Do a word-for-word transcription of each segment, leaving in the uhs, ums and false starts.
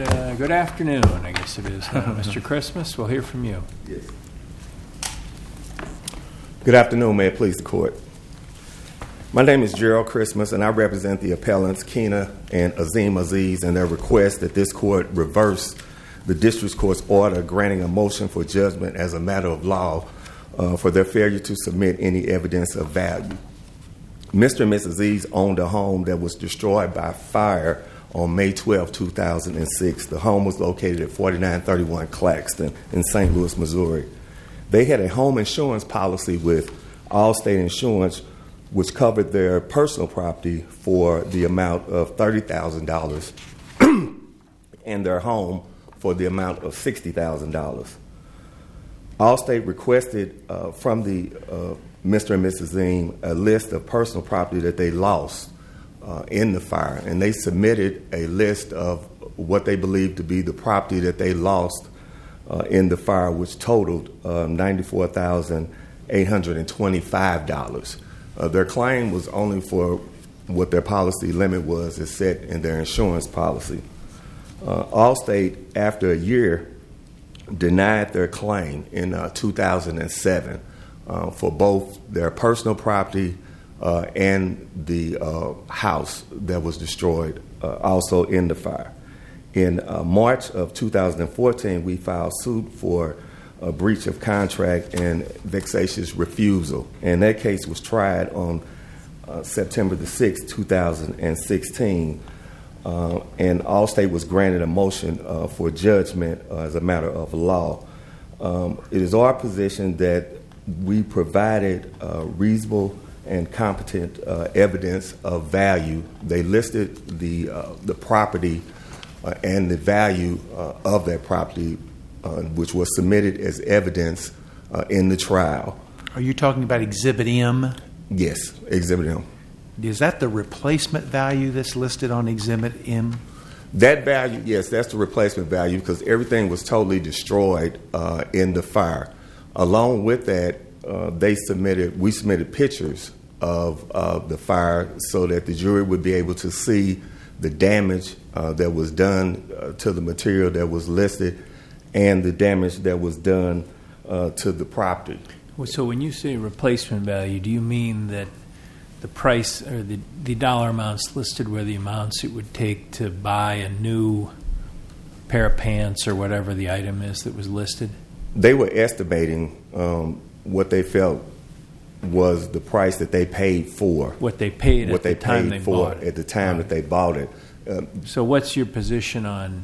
uh, good afternoon, I guess it is now. Mister Christmas, we'll hear from you. Yes. Good afternoon, may it please the court. My name is Gerald Christmas, and I represent the appellants Keena and Azim Aziz and their request that this court reverse the district court's order granting a motion for judgment as a matter of law uh, for their failure to submit any evidence of value. Mister and Missus Aziz owned a home that was destroyed by fire on May twelfth, two thousand six. The home was located at forty-nine thirty-one Claxton in Saint Louis, Missouri. They had a home insurance policy with Allstate Insurance, which covered their personal property for the amount of thirty thousand dollars and their home for the amount of sixty thousand dollars. Allstate requested uh, from the uh, Mister and Missus Azim a list of personal property that they lost uh, in the fire, and they submitted a list of what they believed to be the property that they lost uh, in the fire, which totaled uh, ninety-four thousand eight hundred twenty-five dollars. Uh, their claim was only for what their policy limit was as set in their insurance policy. Uh, Allstate, after a year, denied their claim in uh, two thousand seven uh, for both their personal property uh, and the uh, house that was destroyed, uh, also in the fire. In uh, March of two thousand fourteen, we filed suit for a breach of contract and vexatious refusal, and that case was tried on uh, September the sixth, two thousand sixteen. Uh, and Allstate was granted a motion uh, for judgment uh, as a matter of law. Um, it is our position that we provided uh, reasonable and competent uh, evidence of value. They listed the uh, the property uh, and the value uh, of that property, uh, which was submitted as evidence uh, in the trial. Are you talking about Exhibit M? Yes, Exhibit M. Is that the replacement value that's listed on Exhibit M? That value, yes, that's the replacement value because everything was totally destroyed uh, in the fire. Along with that, uh, they submitted, we submitted pictures of uh, the fire so that the jury would be able to see the damage uh, that was done uh, to the material that was listed and the damage that was done uh, to the property. Well, so when you say replacement value, do you mean that the price or the, the dollar amounts listed were the amounts it would take to buy a new pair of pants or whatever the item is that was listed? They were estimating um, what they felt was the price that they paid for. What they paid what at they the time paid they for bought it. at the time Right. that they bought it. Um, so what's your position on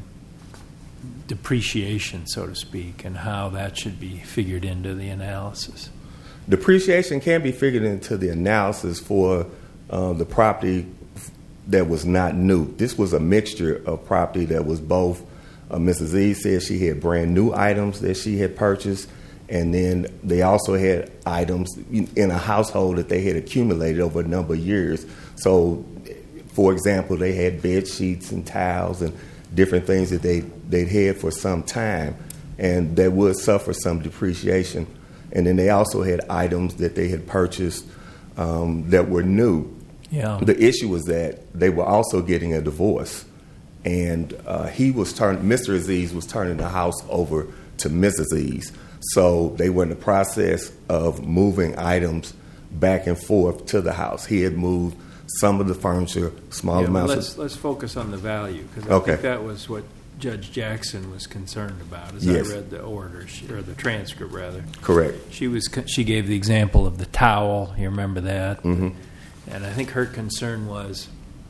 depreciation, so to speak, and how that should be figured into the analysis? Depreciation can be figured into the analysis for uh, the property that was not new. This was a mixture of property that was both, uh, Missus E said she had brand new items that she had purchased, and then they also had items in a household that they had accumulated over a number of years. So, for example, they had bed sheets and towels and different things that they, they'd had for some time, and that would suffer some depreciation. And then they also had items that they had purchased um, that were new. Yeah. The issue was that they were also getting a divorce, and uh, he was turning. Mister Aziz was turning the house over to Missus Aziz. So they were in the process of moving items back and forth to the house. He had moved some of the furniture, small yeah, amounts. Let's of, let's focus on the value because I okay. think that was what Judge Jackson was concerned about as yes. I read the order or the transcript rather. Correct. She was she gave the example of the towel. You remember that? Mm-hmm. And I think her concern was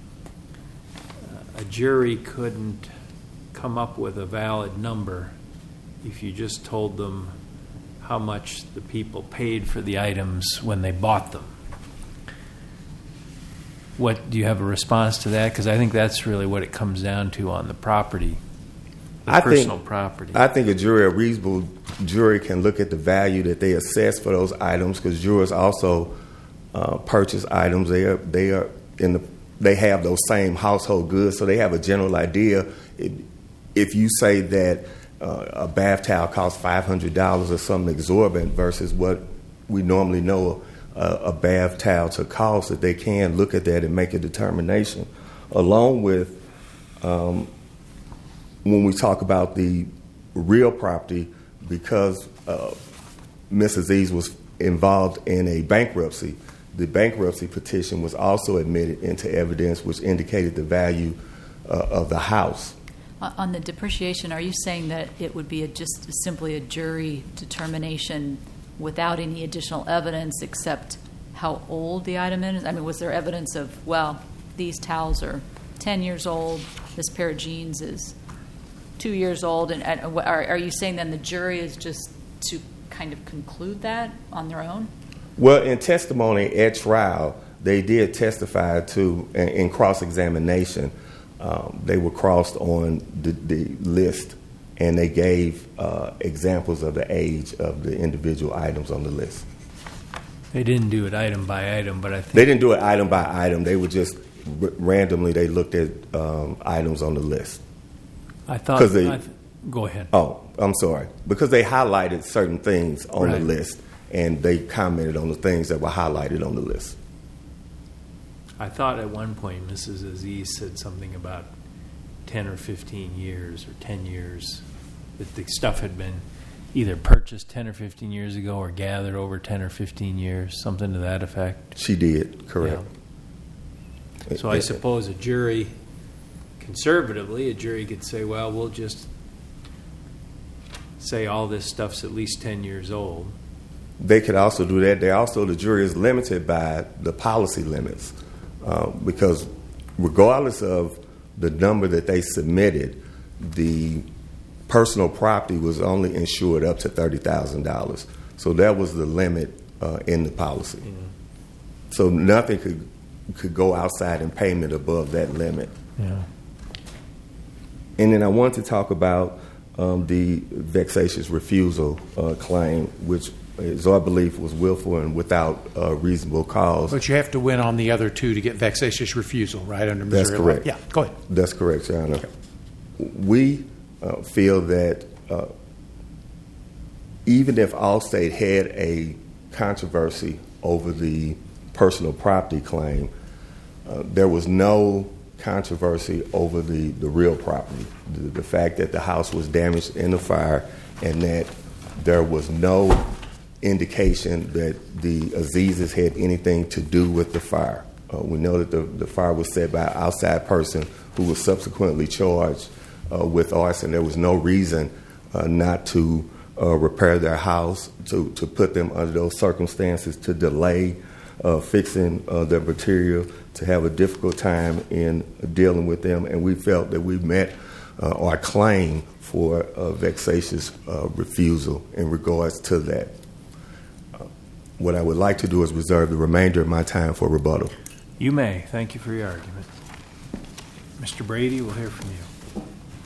uh, a jury couldn't come up with a valid number if you just told them how much the people paid for the items when they bought them. What do you have a response to that? Because I think that's really what it comes down to on the property. The I personal think, property. I think a jury, a reasonable jury, can look at the value that they assess for those items because jurors also uh, purchase items. They are they are in the they have those same household goods, so they have a general idea. It, if you say that uh, a bath towel costs five hundred dollars or something exorbitant versus what we normally know a, a bath towel to cost, that they can look at that and make a determination, along with. Um, when we talk about the real property, because uh, Miz Aziz was involved in a bankruptcy, the bankruptcy petition was also admitted into evidence, which indicated the value uh, of the house. On the depreciation, are you saying that it would be a, just simply a jury determination without any additional evidence except how old the item is? I mean, was there evidence of, well, these towels are ten years old, this pair of jeans is two years old, and, and are, are you saying then the jury is just to kind of conclude that on their own? Well, in testimony at trial, they did testify to, in, in cross-examination, um, they were crossed on the, the list, and they gave uh, examples of the age of the individual items on the list. They didn't do it item by item, but I think... They didn't do it item by item. They were just r- randomly, they looked at um, items on the list. I thought... They, I th- go ahead. Oh, I'm sorry. Because they highlighted certain things on right. the list, and they commented on the things that were highlighted on the list. I thought at one point Missus Aziz said something about ten or fifteen years or ten years, that the stuff had been either purchased ten or fifteen years ago or gathered over ten or fifteen years, something to that effect. She did, correct. Yeah. So I suppose a jury, conservatively, a jury could say, well, we'll just say all this stuff's at least ten years old. They could also do that. They also, the jury is limited by the policy limits uh, because regardless of the number that they submitted, the personal property was only insured up to thirty thousand dollars. So that was the limit uh, in the policy. Mm-hmm. So nothing could could go outside in payment above that limit. Yeah. And then I want to talk about um, the vexatious refusal uh, claim, which is our belief was willful and without uh, reasonable cause. But you have to win on the other two to get vexatious refusal, right, under Missouri That's correct. law? Yeah, go ahead. That's correct, Your Honor. Okay. We uh, feel that uh, even if Allstate had a controversy over the personal property claim, uh, there was no controversy over the, the real property. The, the fact that the house was damaged in the fire and that there was no indication that the Azizes had anything to do with the fire. Uh, we know that the, the fire was set by an outside person who was subsequently charged uh, with arson. There was no reason uh, not to uh, repair their house, to, to put them under those circumstances, to delay uh, fixing uh, their material, to have a difficult time in dealing with them. And we felt that we met uh, our claim for uh, vexatious uh, refusal in regards to that. Uh, what I would like to do is reserve the remainder of my time for rebuttal. You may. Thank you for your argument. Mister Brady, we'll hear from you.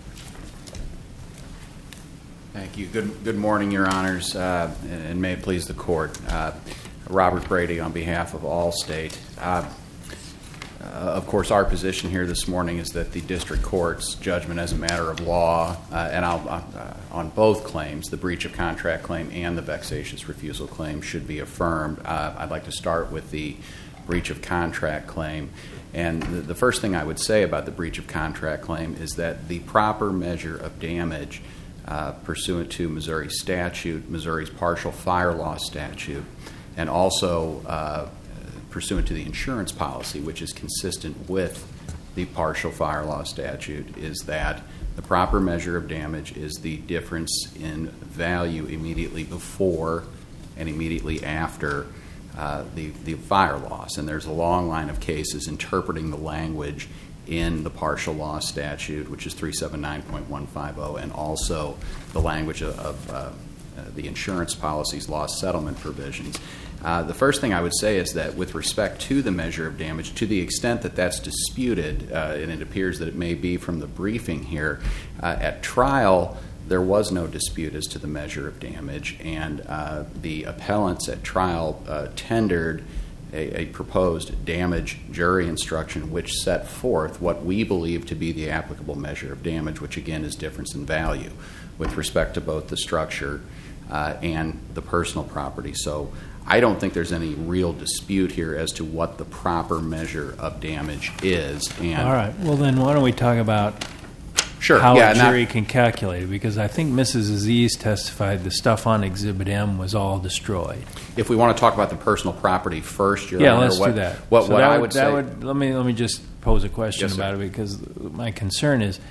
Thank you. Good good morning, Your Honors, uh, and may it please the Court. Uh, Robert Brady on behalf of Allstate. Uh, uh, of course, our position here this morning is that the District Court's judgment as a matter of law, uh, and I'll, uh, on both claims, the breach of contract claim and the vexatious refusal claim, should be affirmed. Uh, I'd like to start with the breach of contract claim. And the, the first thing I would say about the breach of contract claim is that the proper measure of damage uh, pursuant to Missouri statute, Missouri's partial fire loss statute, and also uh, pursuant to the insurance policy, which is consistent with the partial fire loss statute, is that the proper measure of damage is the difference in value immediately before and immediately after Uh, the, the fire loss. And there's a long line of cases interpreting the language in the partial loss statute, which is three seventy-nine point one five zero, and also the language of, of uh, uh, the insurance policy's loss settlement provisions. Uh, the first thing I would say is that with respect to the measure of damage, to the extent that that's disputed, uh, and it appears that it may be from the briefing here, uh, at trial, there was no dispute as to the measure of damage, and uh, the appellants at trial uh, tendered a, a proposed damage jury instruction which set forth what we believe to be the applicable measure of damage, which again is difference in value with respect to both the structure uh, and the personal property. So I don't think there's any real dispute here as to what the proper measure of damage is. And all right. Well, then why don't we talk about Sure, how yeah, a not- jury can calculate it, because I think Missus Aziz testified the stuff on Exhibit M was all destroyed. If we want to talk about the personal property first, Your Yeah, Honor, let's what, do that. What, So what that I would, would that say, would, let me let me just pose a question Yes, sir. about it, because my concern is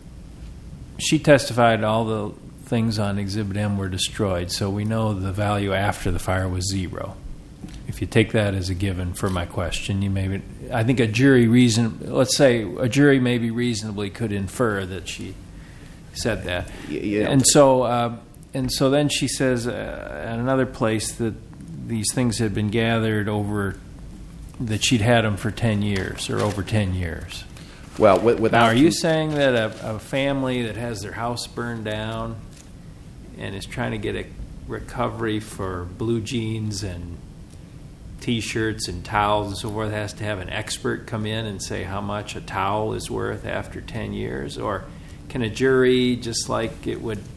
she testified all the things on Exhibit M were destroyed, so we know the value after the fire was zero. If you take that as a given for my question, you maybe I think a jury reason let's say a jury maybe reasonably could infer that she said that. Y- yeah. And so uh, and so then she says uh, at another place that these things had been gathered over that she'd had them for ten years or over ten years. well, with, without Now, are you saying that a, a family that has their house burned down and is trying to get a recovery for blue jeans and T-shirts and towels and so forth has to have an expert come in and say how much a towel is worth after ten years? Or can a jury, just like it would,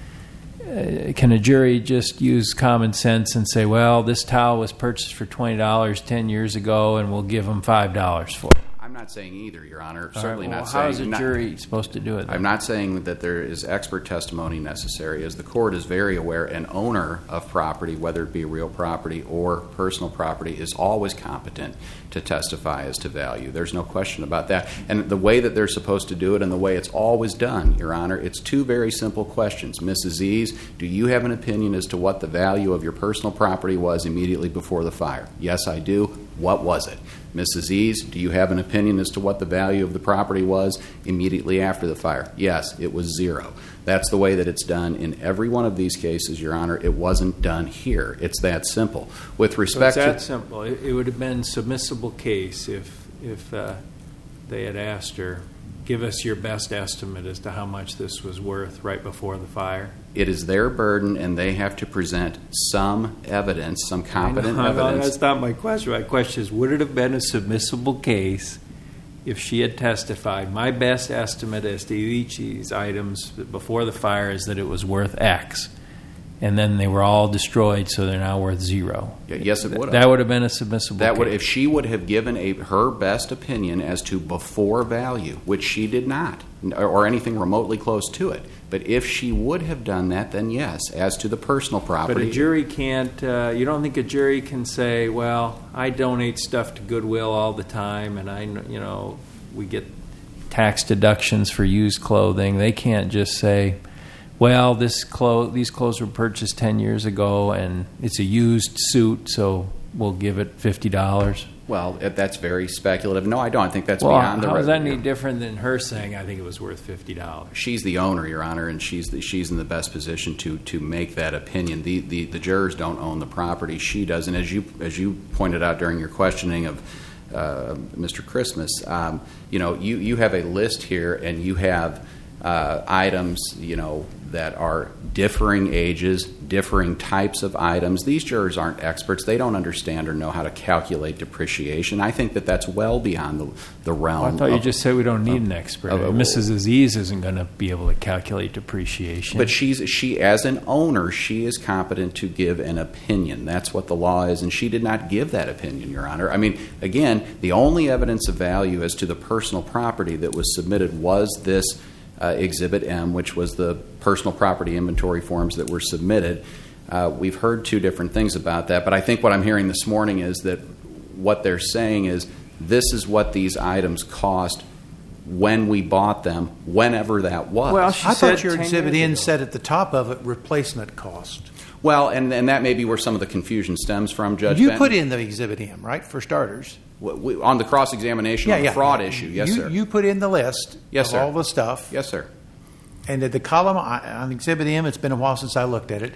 uh, can a jury just use common sense and say, well, this towel was purchased for twenty dollars ten years ago and we'll give them five dollars for it? I'm not saying either, Your Honor. All right, Certainly well, not how saying. is a not- jury supposed to do it then? I'm not saying that there is expert testimony necessary, as the court is very aware an owner of property, whether it be real property or personal property, is always competent to testify as to value. There's no question about that. And the way that they're supposed to do it and the way it's always done, Your Honor, it's two very simple questions. Missus Aziz, do you have an opinion as to what the value of your personal property was immediately before the fire? Yes, I do. What was it? Missus Aziz, do you have an opinion as to what the value of the property was immediately after the fire? Yes, it was zero. That's the way that it's done in every one of these cases, Your Honor. It wasn't done here. It's that simple. With So respect it's that to... simple. It, it would have been submissible case if if uh, they had asked her, give us your best estimate as to how much this was worth right before the fire. It is their burden, and they have to present some evidence, some competent I know, evidence. That's not my question. My question is, would it have been a submissible case if she had testified, my best estimate as to each of these items before the fire is that it was worth X, and then they were all destroyed, so they're now worth zero? Yeah, yes, it would have. That would have been a submissible That case. would, if she would have given a her best opinion as to before value, which she did not, or, or anything remotely close to it. But if she would have done that, then yes, as to the personal property. But a jury can't, uh, you don't think a jury can say, well, I donate stuff to Goodwill all the time, and I, kn- you know, we get tax deductions for used clothing. They can't just say, well, this clo- these clothes were purchased ten years ago, and it's a used suit, so we'll give it fifty dollars. Well, if that's very speculative. No, I don't. I think that's Well, beyond the how is that re- any different than her saying, I think it was worth fifty dollars? She's the owner, Your Honor, and she's the, she's in the best position to to make that opinion. The, the the jurors don't own the property; she does. And as you as you pointed out during your questioning of uh, Mister Christmas, um, you know, you you have a list here, and you have uh, items, you know, that are differing ages, differing types of items. These jurors aren't experts; they don't understand or know how to calculate depreciation. I think that that's well beyond the the realm. I thought you of- just said we don't need an expert. of- of- Missus Aziz isn't going to be able to calculate depreciation. But she's she as an owner, she is competent to give an opinion. That's what the law is, and she did not give that opinion, Your Honor. I mean, again, the only evidence of value as to the personal property that was submitted was this uh, Exhibit M, which was the personal property inventory forms that were submitted. Uh, we've heard two different things about that, but I think what I'm hearing this morning is that what they're saying is this is what these items cost when we bought them, whenever that was. Well, she I said thought your ten Exhibit years N ago. said at the top of it, replacement cost. Well, and, and that may be where some of the confusion stems from, Judge You Benton. put in the Exhibit M, right, for starters? W- we- on the cross-examination on the fraud issue, yes, you, sir. You put in the list Yes, of sir. all the stuff. Yes, sir. And at the column on Exhibit M, it's been a while since I looked at it,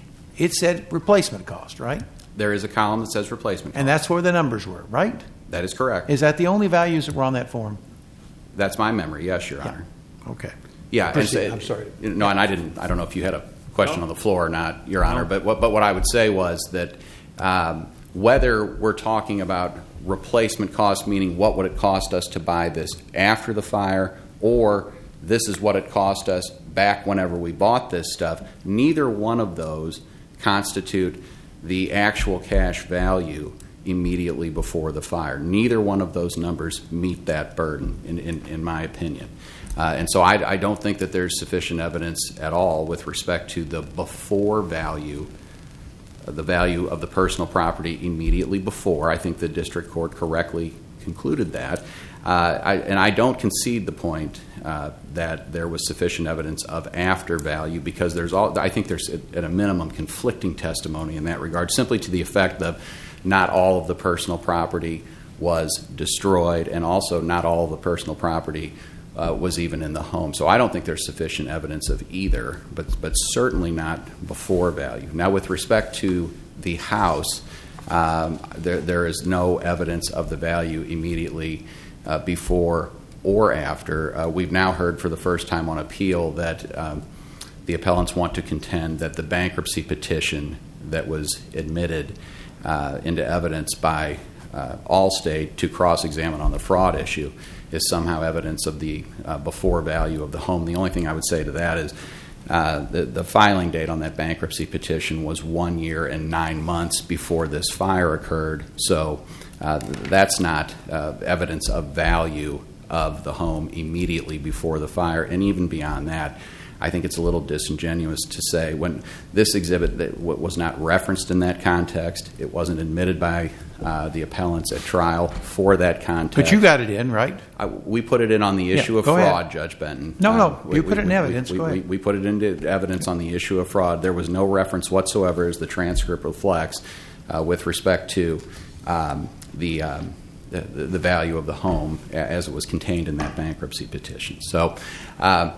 it said replacement cost, right? There is a column that says replacement And cost. that's where the numbers were, right? That is correct. Is that the only values that were on that form? That's my memory, yes, Your Honor. Okay. Yeah, and Proceed. say- I'm sorry. No, and I didn't. I don't know if you had a question No. on the floor or not, Your Honor. No. But what, but what I would say was that um, whether we're talking about replacement cost, meaning what would it cost us to buy this after the fire, or this is what it cost us back whenever we bought this stuff, neither one of those constitute the actual cash value immediately before the fire. Neither one of those numbers meet that burden, in, in, in my opinion. Uh, and so I, I don't think that there's sufficient evidence at all with respect to the before value, uh, the value of the personal property immediately before. I think the district court correctly concluded that. Uh, I, and I don't concede the point uh, that there was sufficient evidence of after value, because there's all, I think there's at a minimum conflicting testimony in that regard, simply to the effect of not all of the personal property was destroyed, and also not all of the personal property uh, was even in the home. So I don't think there's sufficient evidence of either, but but certainly not before value. Now, with respect to the house, um, there there is no evidence of the value immediately uh, before or after. Uh, we've now heard for the first time on appeal that um, the appellants want to contend that the bankruptcy petition that was admitted uh, into evidence by uh, Allstate to cross-examine on the fraud issue is somehow evidence of the uh, before value of the home. The only thing I would say to that is uh, the, the filing date on that bankruptcy petition was one year and nine months before this fire occurred. So uh, that's not uh, evidence of value of the home immediately before the fire. And even beyond that, I think it's a little disingenuous to say when this exhibit that was not referenced in that context, it wasn't admitted by uh, the appellants at trial for that context. But you got it in, right? I, we put it in on the issue Yeah, of go fraud, ahead. Judge Benton. No, no, Uh, we- you put we- it in we- evidence. We, Go we, ahead. we put it into evidence on the issue of fraud. There was no reference whatsoever, as the transcript reflects, uh, with respect to um, the, um, the the value of the home as it was contained in that bankruptcy petition. So. Um,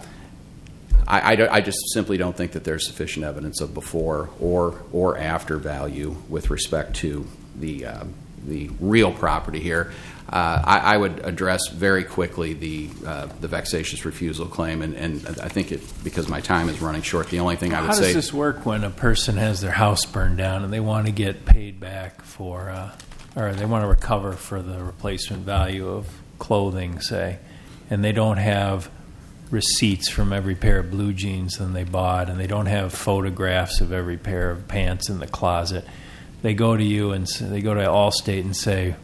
I, I, I just simply don't think that there's sufficient evidence of before or or after value with respect to the um, the real property here. Uh, I, I would address very quickly the uh, the vexatious refusal claim, and, and I think it, because my time is running short, the only thing I would How say. does this work when a person has their house burned down and they want to get paid back for, uh, or they want to recover for the replacement value of clothing, say, and they don't have receipts from every pair of blue jeans that they bought, and they don't have photographs of every pair of pants in the closet? They go to you and say, they go to Allstate and say,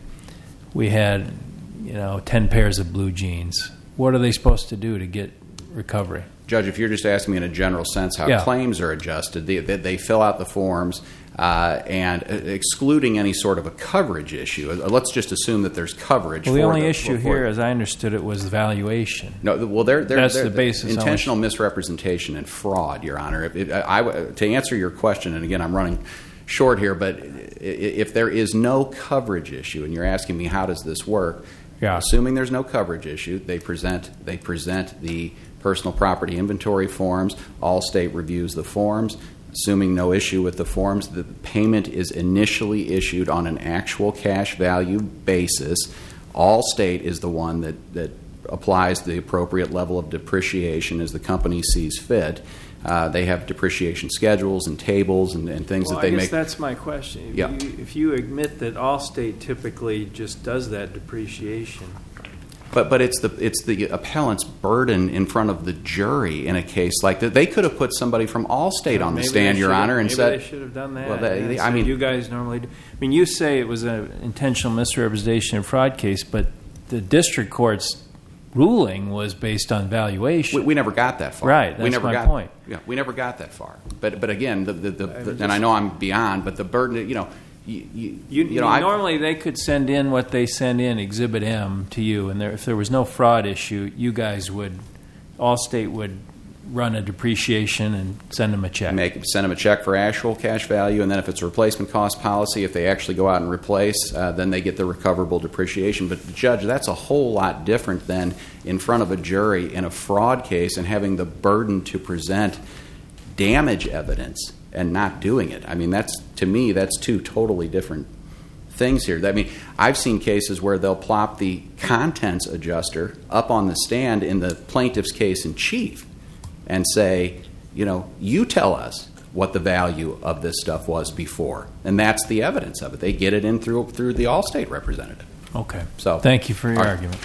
we had, you know, ten pairs of blue jeans. What are they supposed to do to get recovery? Judge, if you're just asking me in a general sense how Yeah. claims are adjusted, they, they, they fill out the forms, uh, and uh, excluding any sort of a coverage issue. Uh, let's just assume that there's coverage. Well, the for only the, issue for- here, as I understood it, was valuation. No, the- well, they're, they're, That's they're, the basis on intentional misrepresentation and fraud, Your Honor. If, if, I, I- to answer your question, and again, I'm running short here, but i- if there is no coverage issue, and you're asking me how does this work, Yeah. assuming there's no coverage issue, they present they present the personal property inventory forms. Allstate reviews the forms. Assuming no issue with the forms, the payment is initially issued on an actual cash value basis. Allstate is the one that, that applies the appropriate level of depreciation as the company sees fit. Uh, they have depreciation schedules and tables and, and things Well, that they I guess make. that's my question. If, Yeah. you, if you admit that Allstate typically just does that depreciation, But but it's the it's the appellant's burden in front of the jury in a case like that. They could have put somebody from Allstate on the maybe stand, they Your should have- Honor, and maybe said, they should have done that. Well, they- and they- I said, mean- you guys normally do. I mean, you say it was an intentional misrepresentation and fraud case, but the district court's ruling was based on valuation. we, we never got that far. Right, we that's never my got, point. Yeah, we never got that far. But but again, the, the, the, I mean, the just- and I know I'm beyond, but the burden, you know, you you, You, you know, I, normally they could send in what they send in, Exhibit M, to you, and there, if there was no fraud issue, you guys would, Allstate would run a depreciation and send them a check. make send them a check for actual cash value, and then if it's a replacement cost policy, if they actually go out and replace, uh, then they get the recoverable depreciation. But Judge, that's a whole lot different than in front of a jury in a fraud case and having the burden to present damage evidence and not doing it. I mean, that's, to me, that's two totally different things here. I mean, I've seen cases where they'll plop the contents adjuster up on the stand in the plaintiff's case in chief and say, you know, you tell us what the value of this stuff was before. And that's the evidence of it. They get it in through through the Allstate representative. Okay. So- Thank you for your All right. argument.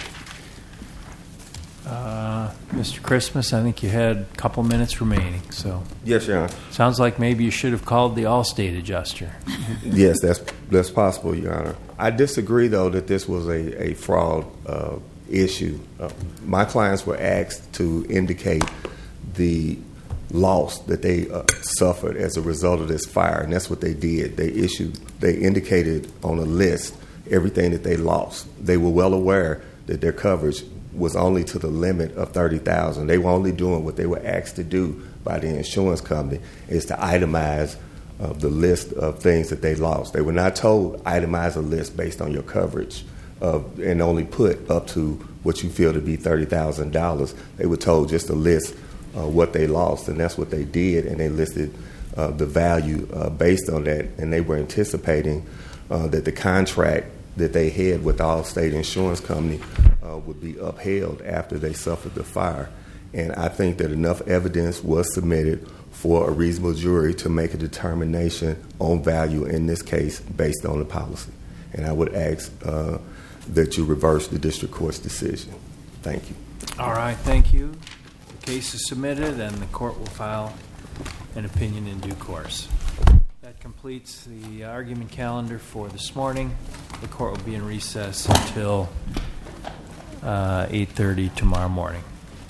Uh, Mister Christmas, I think you had a couple minutes remaining, so Yes, Your Honor. sounds like maybe you should have called the Allstate adjuster. Yes, that's that's possible, Your Honor. I disagree, though, that this was a, a fraud uh, issue. Uh, my clients were asked to indicate the loss that they uh, suffered as a result of this fire, and that's what they did. They issued, they indicated on a list everything that they lost. They were well aware that their coverage was only to the limit of thirty thousand dollars. They were only doing what they were asked to do by the insurance company, is to itemize uh, the list of things that they lost. They were not told itemize a list based on your coverage of, and only put up to what you feel to be thirty thousand dollars. They were told just to list uh, what they lost, and that's what they did, and they listed uh, the value uh, based on that, and they were anticipating uh, that the contract that they had with the Allstate Insurance Company uh, would be upheld after they suffered the fire. And I think that enough evidence was submitted for a reasonable jury to make a determination on value in this case based on the policy. And I would ask uh, that you reverse the district court's decision. Thank you. All right, thank you. The case is submitted, and the court will file an opinion in due course. That completes the argument calendar for this morning. The court will be in recess until uh, eight thirty tomorrow morning.